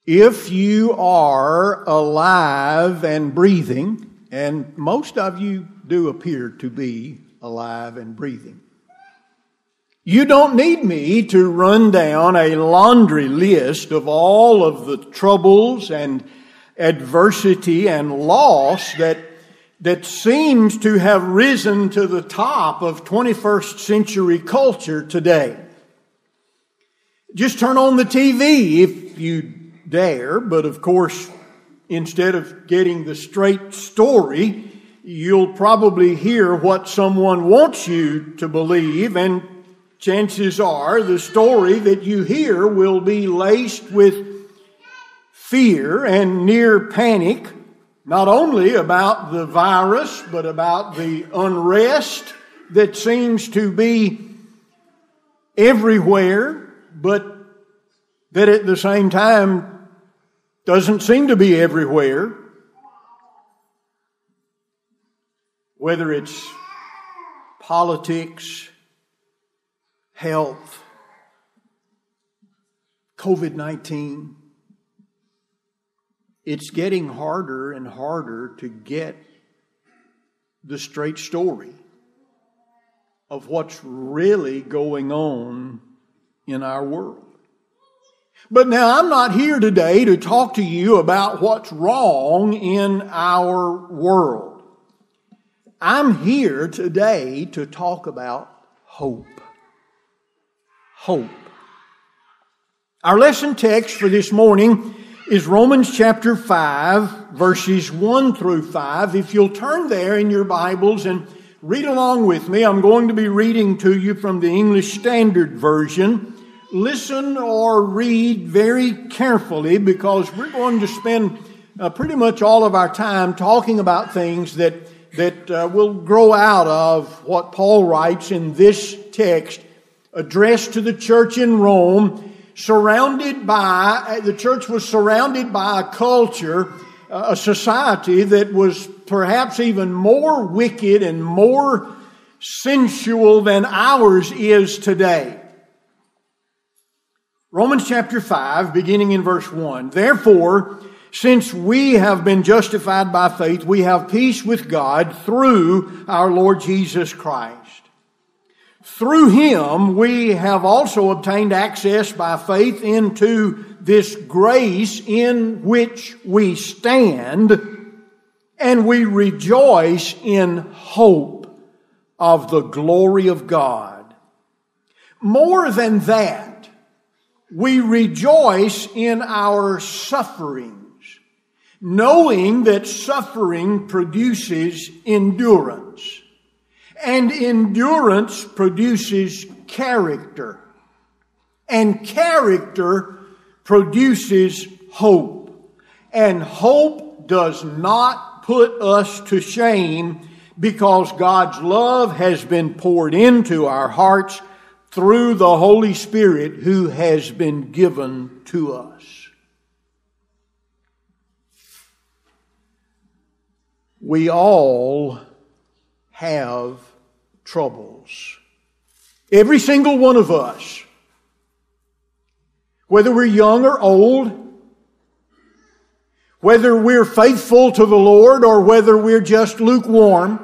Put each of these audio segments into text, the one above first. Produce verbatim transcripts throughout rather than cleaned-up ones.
If you are alive and breathing, and most of you do appear to be alive and breathing, you don't need me to run down a laundry list of all of the troubles and adversity and loss that, that seems to have risen to the top of twenty-first century culture today. Just turn on the T V if you dare, but of course, instead of getting the straight story, you'll probably hear what someone wants you to believe, and chances are the story that you hear will be laced with fear and near panic, not only about the virus, but about the unrest that seems to be everywhere, but that at the same time doesn't seem to be everywhere. Whether it's politics, health, covid nineteen, it's getting harder and harder to get the straight story of what's really going on in our world. But now I'm not here today to talk to you about what's wrong in our world. I'm here today to talk about hope. Hope. Our lesson text for this morning is Romans chapter five, verses one through five. If you'll turn there in your Bibles and read along with me, I'm going to be reading to you from the English Standard Version. Listen or read very carefully, because we're going to spend uh, pretty much all of our time talking about things that that uh, will grow out of what Paul writes in this text, addressed to the church in Rome, surrounded by, the church was surrounded by a culture, uh, a society that was perhaps even more wicked and more sensual than ours is today. Romans chapter five, beginning in verse one. Therefore, since we have been justified by faith, we have peace with God through our Lord Jesus Christ. Through Him, we have also obtained access by faith into this grace in which we stand, and we rejoice in hope of the glory of God. More than that, we rejoice in our sufferings, knowing that suffering produces endurance, and endurance produces character, and character produces hope, and hope does not put us to shame, because God's love has been poured into our hearts through the Holy Spirit who has been given to us. We all have troubles. Every single one of us. Whether we're young or old, whether we're faithful to the Lord or whether we're just lukewarm,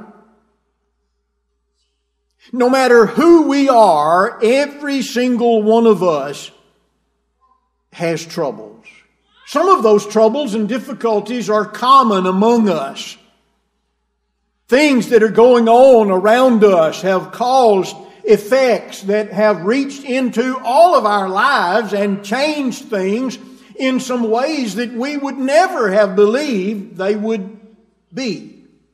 no matter who we are, every single one of us has troubles. Some of those troubles and difficulties are common among us. Things that are going on around us have caused effects that have reached into all of our lives and changed things in some ways that we would never have believed they would be.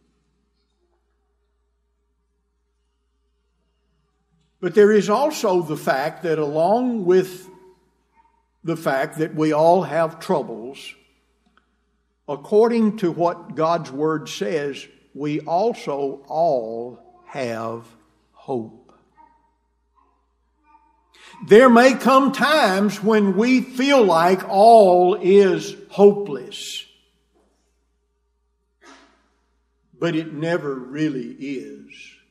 But there is also the fact that along with the fact that we all have troubles, according to what God's Word says, we also all have hope. There may come times when we feel like all is hopeless, but it never really is.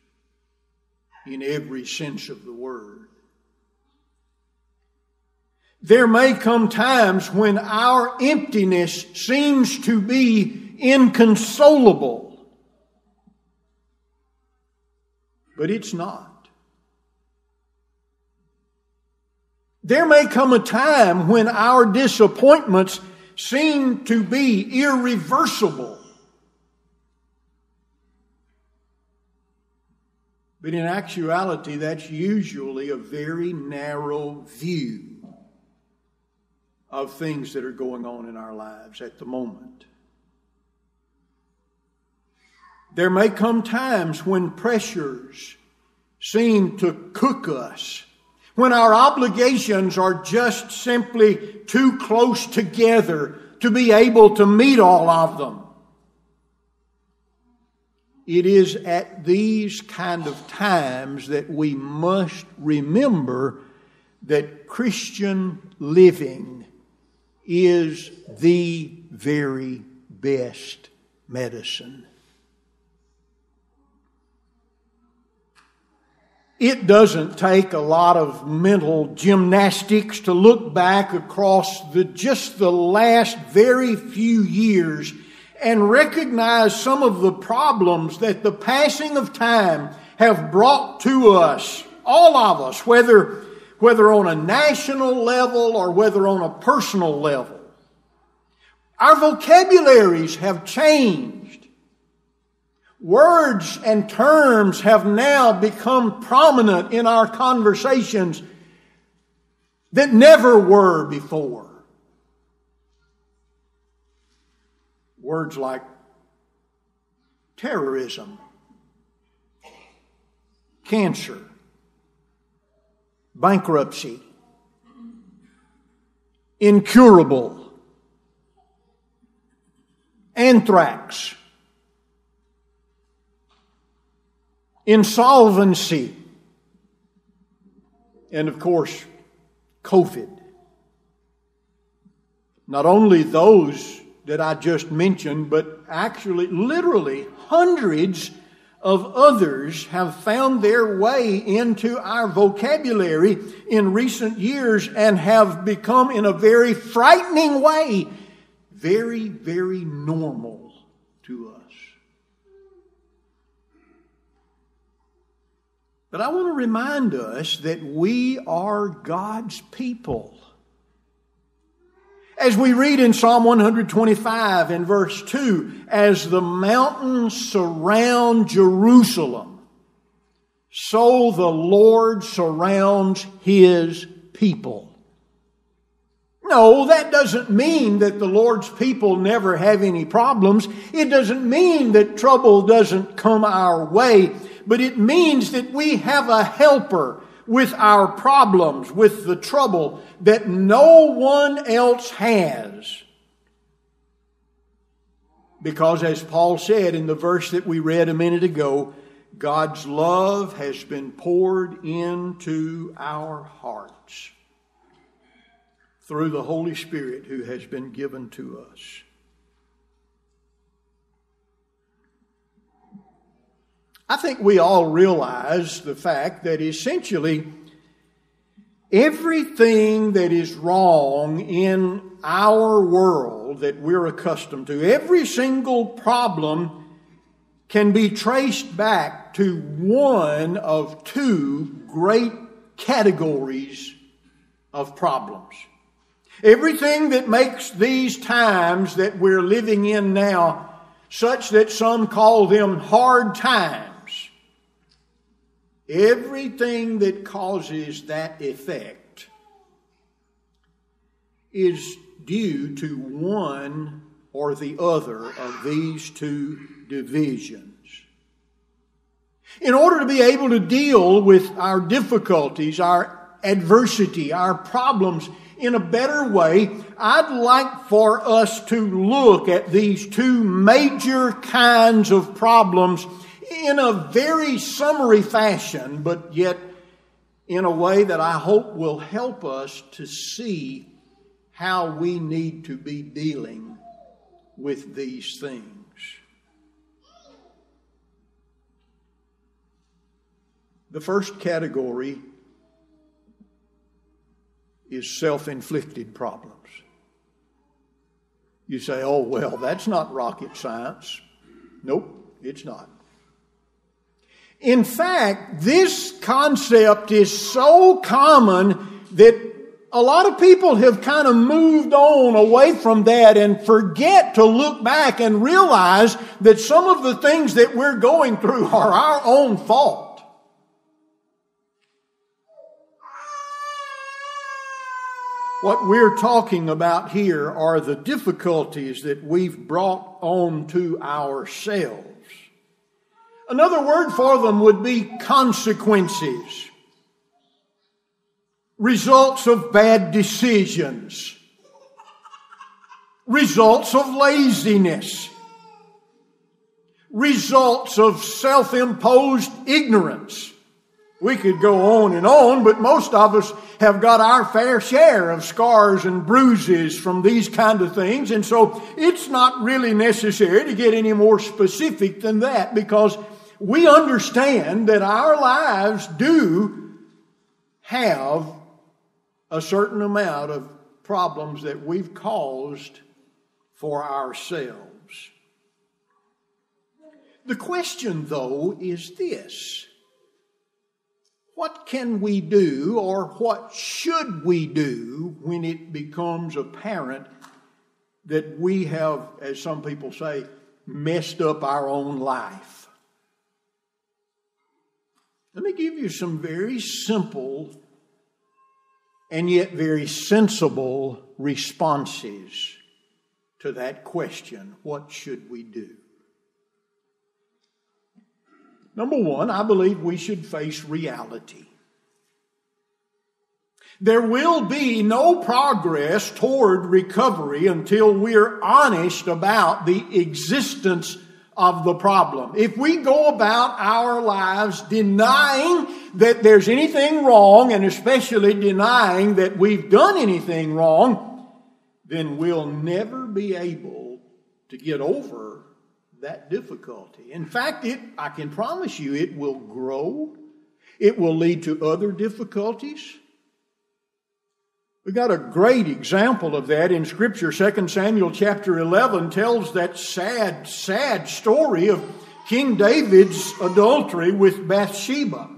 In every sense of the word. There may come times when our emptiness seems to be inconsolable, but it's not. There may come a time when our disappointments seem to be irreversible, but in actuality, that's usually a very narrow view of things that are going on in our lives at the moment. There may come times when pressures seem to cook us, when our obligations are just simply too close together to be able to meet all of them. It is at these kind of times that we must remember that Christian living is the very best medicine. It doesn't take a lot of mental gymnastics to look back across the just the last very few years and recognize some of the problems that the passing of time have brought to us, all of us, whether, whether on a national level or whether on a personal level. Our vocabularies have changed. Words and terms have now become prominent in our conversations that never were before. Words like terrorism, cancer, bankruptcy, incurable, anthrax, insolvency, and of course, COVID. Not only those that I just mentioned, but actually, literally, hundreds of others have found their way into our vocabulary in recent years and have become, in a very frightening way, very, very normal to us. But I want to remind us that we are God's people. As we read in Psalm one twenty-five in verse two, as the mountains surround Jerusalem, so the Lord surrounds His people. No, that doesn't mean that the Lord's people never have any problems. It doesn't mean that trouble doesn't come our way, but it means that we have a helper with our problems, with the trouble that no one else has. Because as Paul said in the verse that we read a minute ago, God's love has been poured into our hearts through the Holy Spirit who has been given to us. I think we all realize the fact that essentially everything that is wrong in our world that we're accustomed to, every single problem can be traced back to one of two great categories of problems. Everything that makes these times that we're living in now such that some call them hard times, everything that causes that effect is due to one or the other of these two divisions. In order to be able to deal with our difficulties, our adversity, our problems in a better way, I'd like for us to look at these two major kinds of problems in a very summary fashion, but yet in a way that I hope will help us to see how we need to be dealing with these things. The first category is self-inflicted problems. You say, oh, well, that's not rocket science. Nope, it's not. In fact, this concept is so common that a lot of people have kind of moved on away from that and forget to look back and realize that some of the things that we're going through are our own fault. What we're talking about here are the difficulties that we've brought on to ourselves. Another word for them would be consequences. Results of bad decisions. Results of laziness. Results of self-imposed ignorance. We could go on and on, but most of us have got our fair share of scars and bruises from these kind of things. And so it's not really necessary to get any more specific than that, because we understand that our lives do have a certain amount of problems that we've caused for ourselves. The question, though, is this: what can we do, or what should we do, when it becomes apparent that we have, as some people say, messed up our own life? Let me give you some very simple and yet very sensible responses to that question. What should we do? Number one, I believe we should face reality. There will be no progress toward recovery until we're honest about the existence of the problem. If we go about our lives denying that there's anything wrong, and especially denying that we've done anything wrong, then we'll never be able to get over that difficulty. In fact, it, I can promise you, it will grow. It will lead to other difficulties. We got a great example of that in Scripture. Second Samuel chapter eleven tells that sad, sad story of King David's adultery with Bathsheba.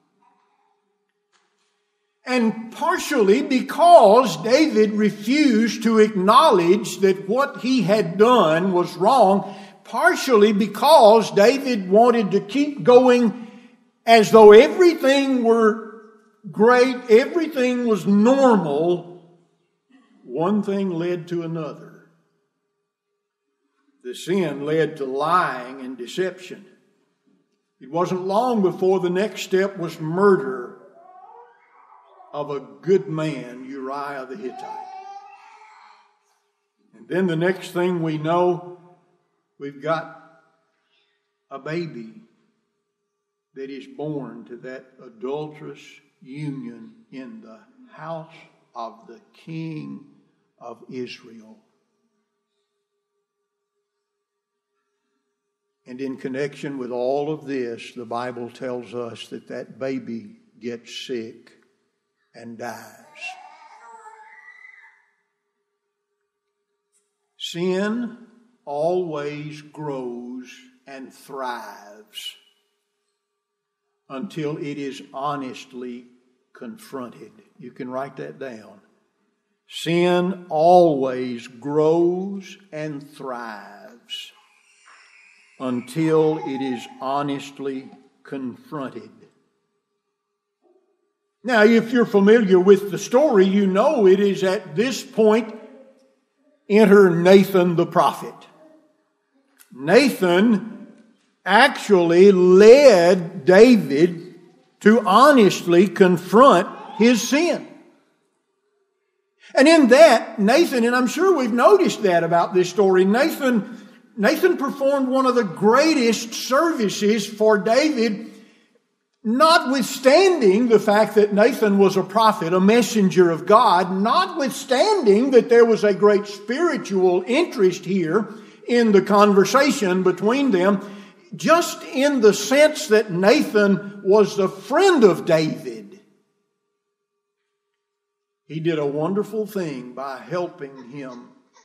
And partially because David refused to acknowledge that what he had done was wrong, partially because David wanted to keep going as though everything were great, everything was normal, one thing led to another. The sin led to lying and deception. It wasn't long before the next step was murder of a good man, Uriah the Hittite. And then the next thing we know, we've got a baby that is born to that adulterous union in the house of the king of Israel. And in connection with all of this, the Bible tells us that that baby gets sick and dies. Sin always grows and thrives until it is honestly confronted. You can write that down. Sin always grows and thrives until it is honestly confronted. Now, if you're familiar with the story, you know it is at this point enter Nathan the prophet. Nathan actually led David to honestly confront his sin. And in that, Nathan, and I'm sure we've noticed that about this story, Nathan, Nathan performed one of the greatest services for David, notwithstanding the fact that Nathan was a prophet, a messenger of God, notwithstanding that there was a great spiritual interest here in the conversation between them, just in the sense that Nathan was a friend of David. He did a wonderful thing by helping him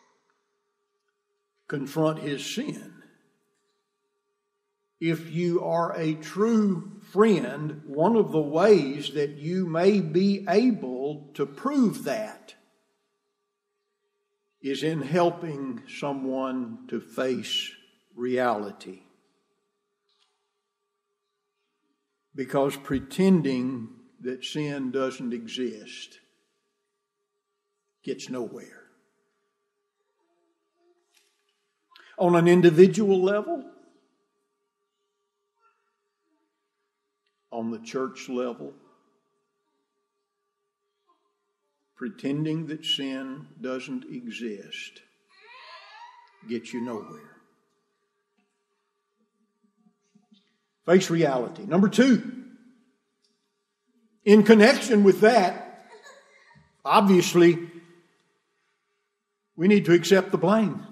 confront his sin. If you are a true friend, one of the ways that you may be able to prove that is in helping someone to face reality. Because pretending that sin doesn't exist gets nowhere. On an individual level, on the church level, pretending that sin doesn't exist gets you nowhere. Face reality. Number two, in connection with that, obviously, we need to accept the blame.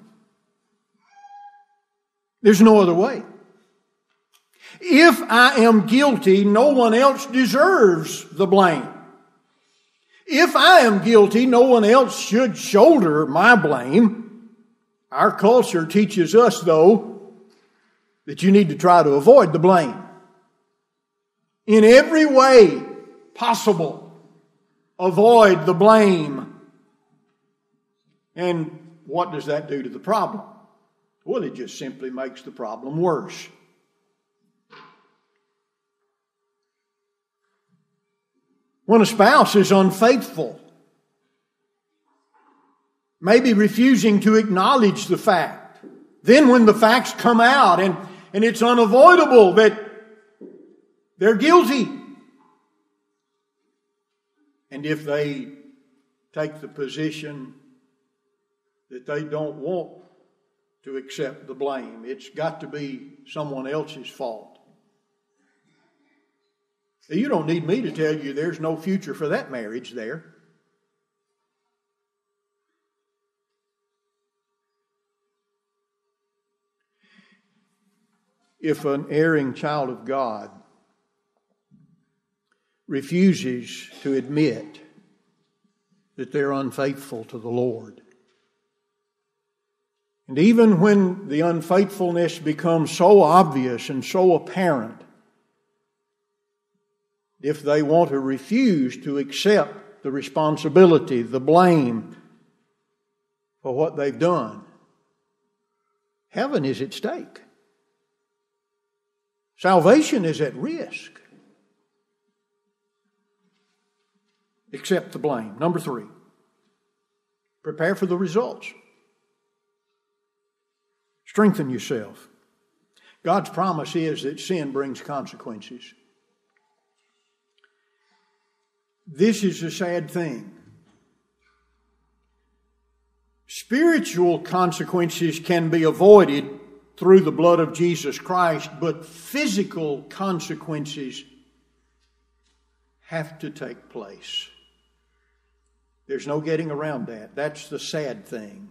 There's no other way. If I am guilty, no one else deserves the blame. If I am guilty, no one else should shoulder my blame. Our culture teaches us, though, that you need to try to avoid the blame. In every way possible, avoid the blame. And what does that do to the problem? Well, it just simply makes the problem worse. When a spouse is unfaithful, maybe refusing to acknowledge the fact, then when the facts come out and, and it's unavoidable that they're guilty, and if they take the position that they don't want to accept the blame, it's got to be someone else's fault. You don't need me to tell you there's no future for that marriage there. If an erring child of God refuses to admit that they're unfaithful to the Lord, and even when the unfaithfulness becomes so obvious and so apparent, if they want to refuse to accept the responsibility, the blame for what they've done, heaven is at stake. Salvation is at risk. Accept the blame. Number three, prepare for the results. Strengthen yourself. God's promise is that sin brings consequences. This is a sad thing. Spiritual consequences can be avoided through the blood of Jesus Christ, but physical consequences have to take place. There's no getting around that. That's the sad thing.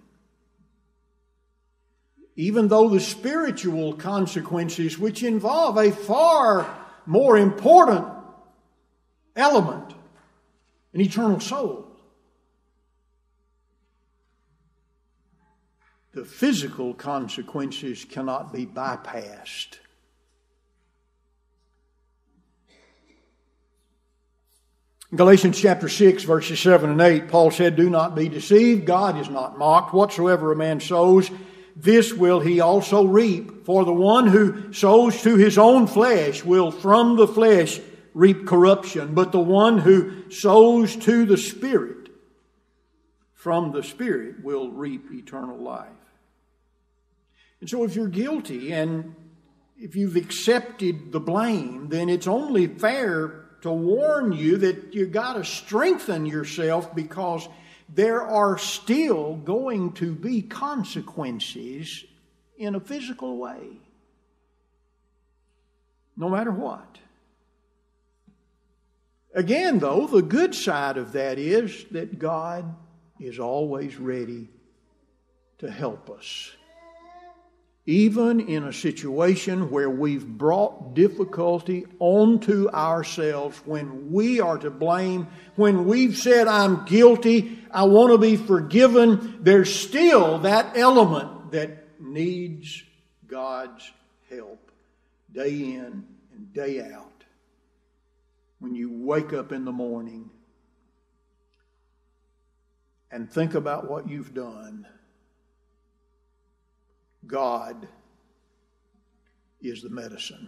Even though the spiritual consequences, which involve a far more important element, an eternal soul, the physical consequences cannot be bypassed. In Galatians chapter six, verses seven and eight, Paul said, "Do not be deceived. God is not mocked. Whatsoever a man sows, this will he also reap. For the one who sows to his own flesh will from the flesh reap corruption. But the one who sows to the Spirit, from the Spirit will reap eternal life." And so if you're guilty and if you've accepted the blame, then it's only fair to warn you that you've got to strengthen yourself, because there are still going to be consequences in a physical way, no matter what. Again, though, the good side of that is that God is always ready to help us. even in a situation where we've brought difficulty onto ourselves, when we are to blame, when we've said, I'm guilty, I want to be forgiven, there's still that element that needs God's help day in and day out. When you wake up in the morning and think about what you've done, God is the medicine.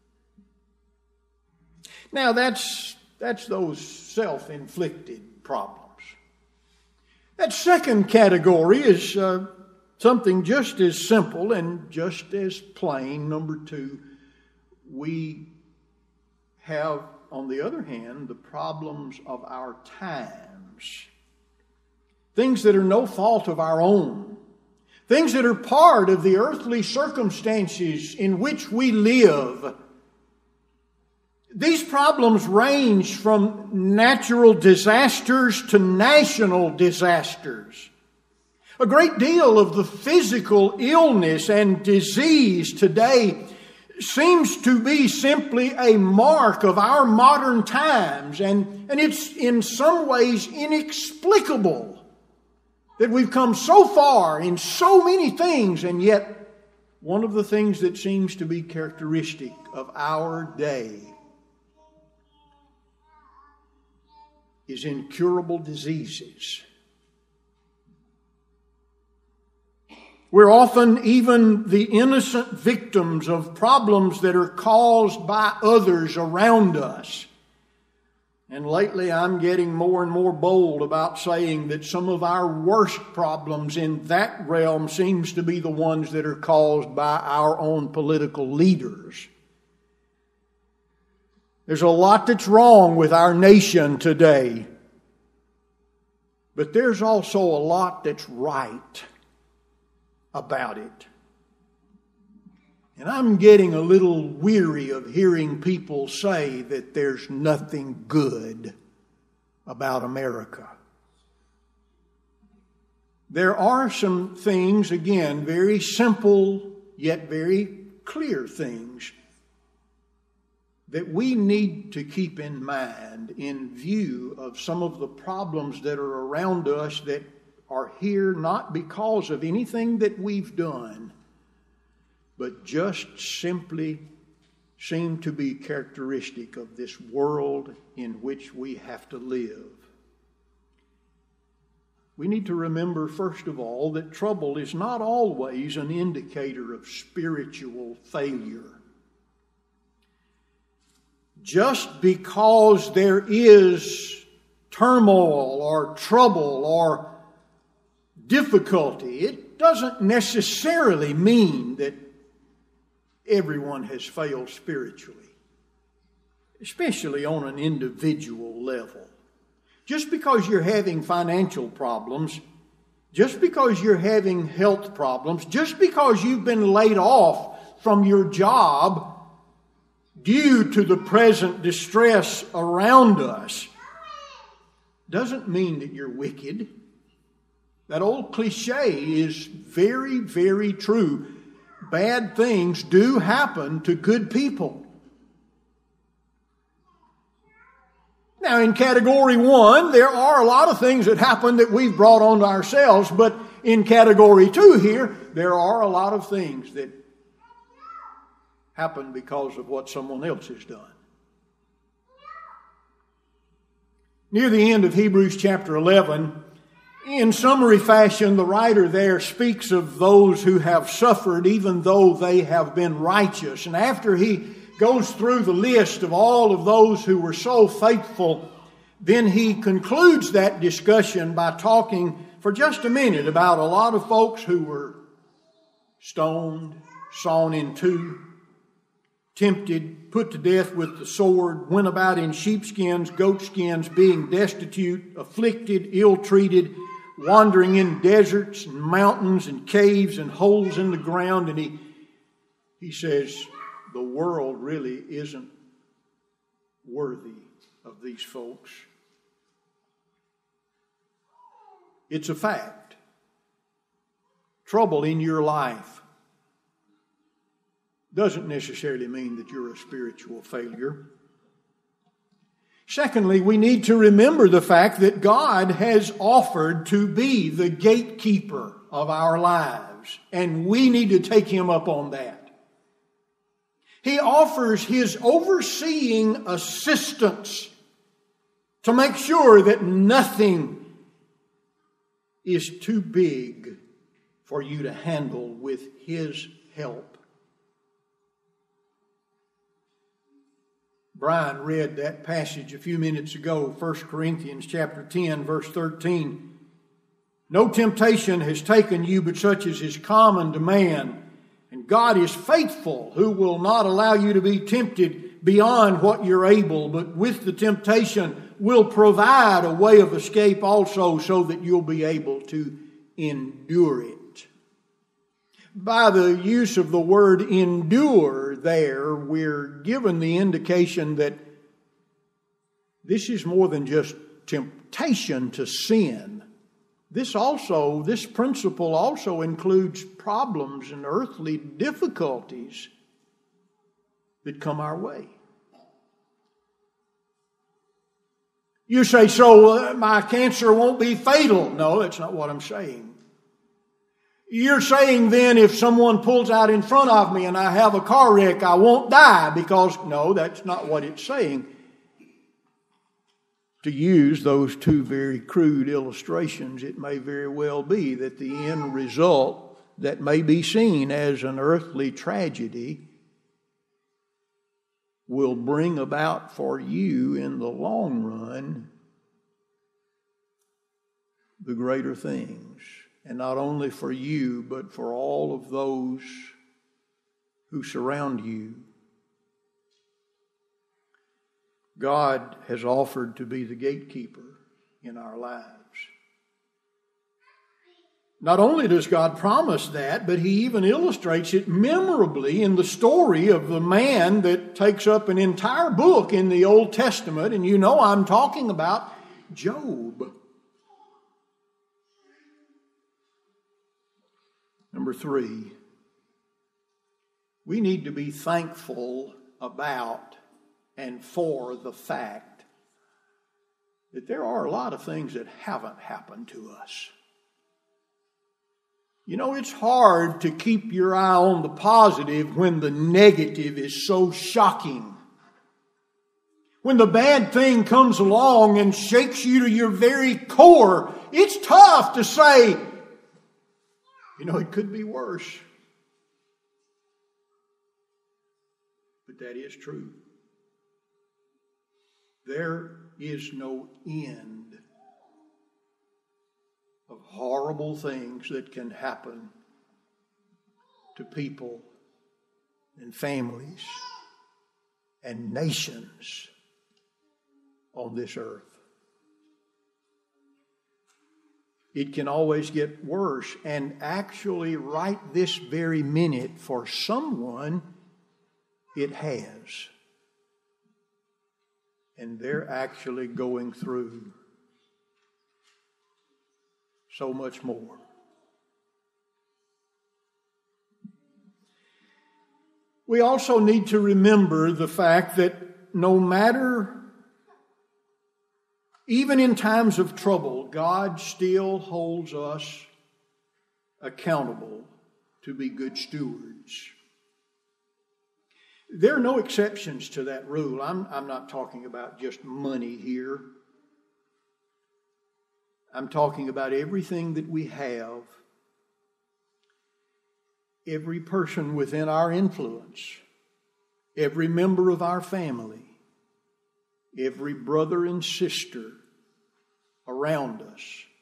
Now that's that's those self-inflicted problems. That second category is uh, something just as simple and just as plain. Number two, we have, on the other hand, the problems of our times. Things that are no fault of our own. Things that are part of the earthly circumstances in which we live. These problems range from natural disasters to national disasters. A great deal of the physical illness and disease today seems to be simply a mark of our modern times, and, and it's in some ways inexplicable that we've come so far in so many things, and yet one of the things that seems to be characteristic of our day is incurable diseases. We're often even the innocent victims of problems that are caused by others around us. And lately I'm getting more and more bold about saying that some of our worst problems in that realm seems to be the ones that are caused by our own political leaders. There's a lot that's wrong with our nation today. But there's also a lot that's right about it. And I'm getting a little weary of hearing people say that there's nothing good about America. There are some things, again, very simple yet very clear things that we need to keep in mind in view of some of the problems that are around us that are here not because of anything that we've done, but just simply seem to be characteristic of this world in which we have to live. We need to remember, first of all, that trouble is not always an indicator of spiritual failure. Just because there is turmoil or trouble or difficulty, it doesn't necessarily mean that everyone has failed spiritually, especially on an individual level. Just because you're having financial problems, just because you're having health problems, just because you've been laid off from your job due to the present distress around us, doesn't mean that you're wicked. That old cliche is very, very true. Bad things do happen to good people. Now, in category one, there are a lot of things that happen that we've brought on to ourselves, but in category two here, there are a lot of things that happen because of what someone else has done. Near the end of Hebrews chapter eleven, in summary fashion, the writer there speaks of those who have suffered even though they have been righteous. And after he goes through the list of all of those who were so faithful, then he concludes that discussion by talking for just a minute about a lot of folks who were stoned, sawn in two, tempted, put to death with the sword, went about in sheepskins, goatskins, being destitute, afflicted, ill-treated, wandering in deserts and mountains and caves and holes in the ground. And he, he says, the world really isn't worthy of these folks. It's a fact. Trouble in your life doesn't necessarily mean that you're a spiritual failure. Secondly, we need to remember the fact that God has offered to be the gatekeeper of our lives, and we need to take Him up on that. He offers His overseeing assistance to make sure that nothing is too big for you to handle with His help. Brian read that passage a few minutes ago, First Corinthians chapter ten, verse thirteen. No temptation has taken you but such as is common to man. And God is faithful, who will not allow you to be tempted beyond what you're able, but with the temptation will provide a way of escape also, so that you'll be able to endure it. By the use of the word endure there, we're given the indication that this is more than just temptation to sin. This also, this principle also includes problems and earthly difficulties that come our way. You say, so uh, my cancer won't be fatal. No, that's not what I'm saying. You're saying then if someone pulls out in front of me and I have a car wreck, I won't die because, no, that's not what it's saying. To use those two very crude illustrations, it may very well be that the end result that may be seen as an earthly tragedy will bring about for you in the long run the greater things. And not only for you, but for all of those who surround you. God has offered to be the gatekeeper in our lives. Not only does God promise that, but He even illustrates it memorably in the story of the man that takes up an entire book in the Old Testament. And you know I'm talking about Job. Number three, we need to be thankful about and for the fact that there are a lot of things that haven't happened to us. You know, it's hard to keep your eye on the positive when the negative is so shocking. When the bad thing comes along and shakes you to your very core, it's tough to say, you know, it could be worse. But that is true. There is no end of horrible things that can happen to people and families and nations on this earth. It can always get worse, and actually right this very minute for someone it has. And they're actually going through so much more. We also need to remember the fact that no matter, even in times of trouble, God still holds us accountable to be good stewards. There are no exceptions to that rule. I'm, I'm not talking about just money here. I'm talking about everything that we have, every person within our influence, every member of our family, every brother and sister around us.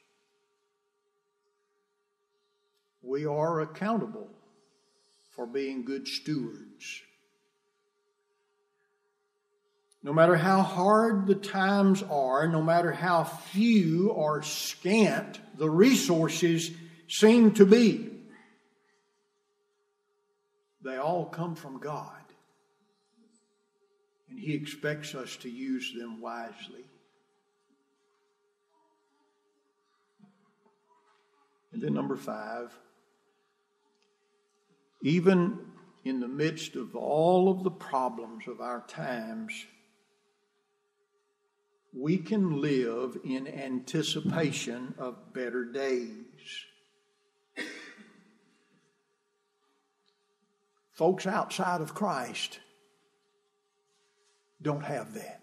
We are accountable for being good stewards. No matter how hard the times are, no matter how few or scant the resources seem to be, they all come from God. And He expects us to use them wisely. And then number five, even in the midst of all of the problems of our times, we can live in anticipation of better days. Folks outside of Christ don't have that.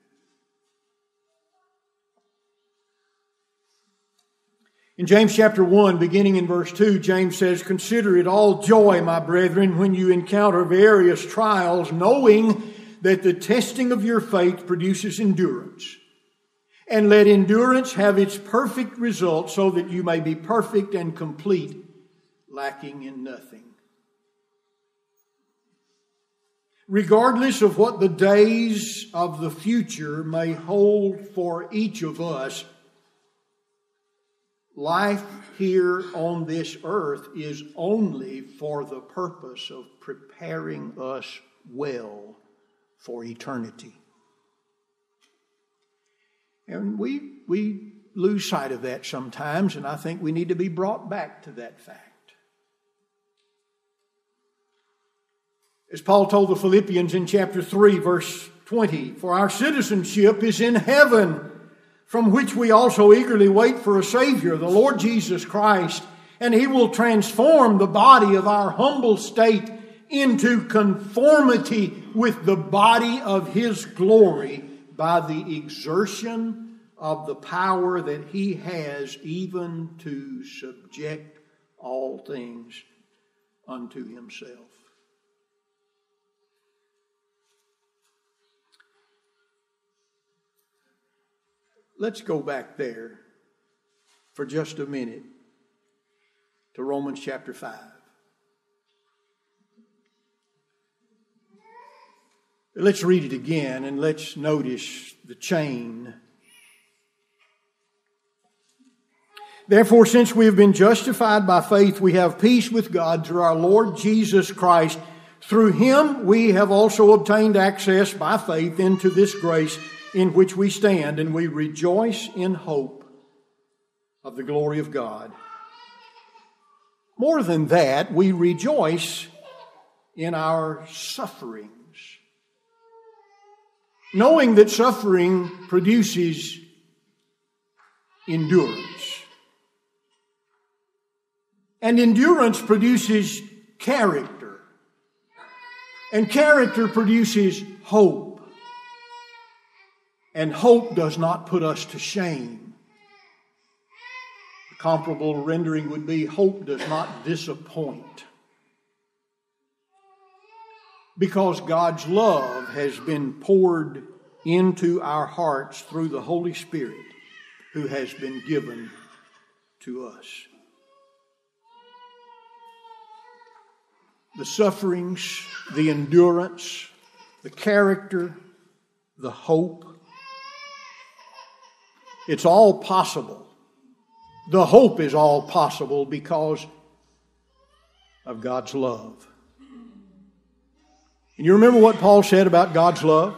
In James chapter one, beginning in verse two, James says, "Consider it all joy, my brethren, when you encounter various trials, knowing that the testing of your faith produces endurance. And let endurance have its perfect result, so that you may be perfect and complete, lacking in nothing." Regardless of what the days of the future may hold for each of us, life here on this earth is only for the purpose of preparing us well for eternity. And we, we lose sight of that sometimes, and I think we need to be brought back to that fact. As Paul told the Philippians in chapter three, verse twenty, "For our citizenship is in heaven, from which we also eagerly wait for a Savior, the Lord Jesus Christ, and He will transform the body of our humble state into conformity with the body of His glory by the exertion of the power that He has even to subject all things unto Himself." Let's go back there for just a minute to Romans chapter five. Let's read it again and let's notice the chain. "Therefore, since we have been justified by faith, we have peace with God through our Lord Jesus Christ. Through Him we have also obtained access by faith into this grace in which we stand, and we rejoice in hope of the glory of God." More than that, we rejoice in our sufferings, knowing that suffering produces endurance. And endurance produces character. And character produces hope. And hope does not put us to shame. The comparable rendering would be, hope does not disappoint. Because God's love has been poured into our hearts through the Holy Spirit who has been given to us. The sufferings, the endurance, the character, the hope, it's all possible. The hope is all possible because of God's love. And you remember what Paul said about God's love?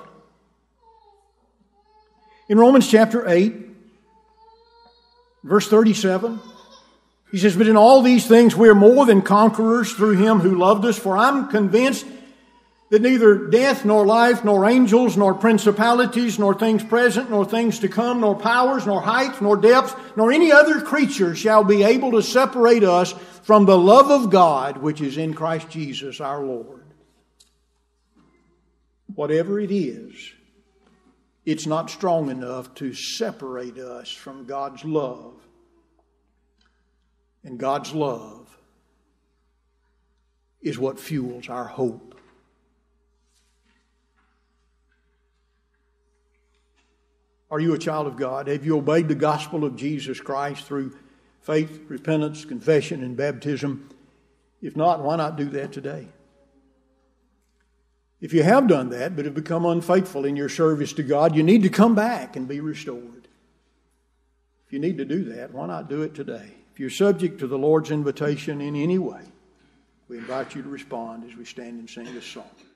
In Romans chapter eight, verse thirty-seven, he says, "But in all these things we are more than conquerors through Him who loved us. For I'm convinced that neither death, nor life, nor angels, nor principalities, nor things present, nor things to come, nor powers, nor height, nor depth, nor any other creature shall be able to separate us from the love of God which is in Christ Jesus our Lord." Whatever it is, it's not strong enough to separate us from God's love. And God's love is what fuels our hope. Are you a child of God? Have you obeyed the gospel of Jesus Christ through faith, repentance, confession, and baptism? If not, why not do that today? If you have done that but have become unfaithful in your service to God, you need to come back and be restored. If you need to do that, why not do it today? If you're subject to the Lord's invitation in any way, we invite you to respond as we stand and sing this song.